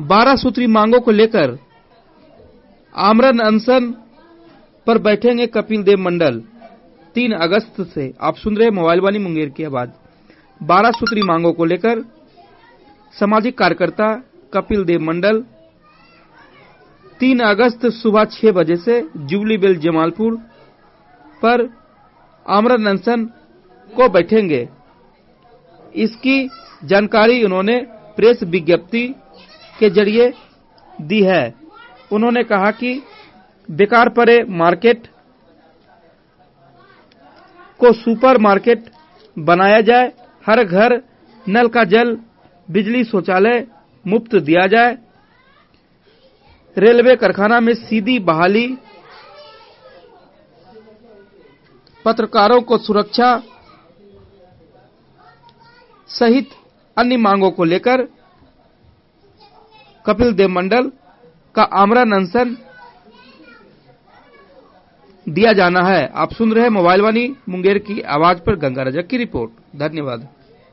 12 सूत्री मांगों को लेकर आमरण अनशन पर बैठेंगे कपिल देव मंडल 3 अगस्त से। आप सुन रहे मोबाइल वाणी मुंगेर की आवाज। 12 सूत्री मांगों को लेकर सामाजिक कार्यकर्ता कपिल देव मंडल 3 अगस्त सुबह 6 बजे से जुबली बेल जमालपुर पर आमरण अनशन को बैठेंगे। इसकी जानकारी उन्होंने प्रेस विज्ञप्ति के जरिए दी है। उन्होंने कहा कि बेकार पड़े मार्केट को सुपर मार्केट बनाया जाए, हर घर नल का जल, बिजली, शौचालय मुफ्त दिया जाए, रेलवे कारखाना में सीधी बहाली, पत्रकारों को सुरक्षा सहित अन्य मांगों को लेकर कपिल देव मंडल का आमरण अनशन दिया जाना है। आप सुन रहे हैं मोबाइल वाणी मुंगेर की आवाज पर गंगा रजक की रिपोर्ट। धन्यवाद।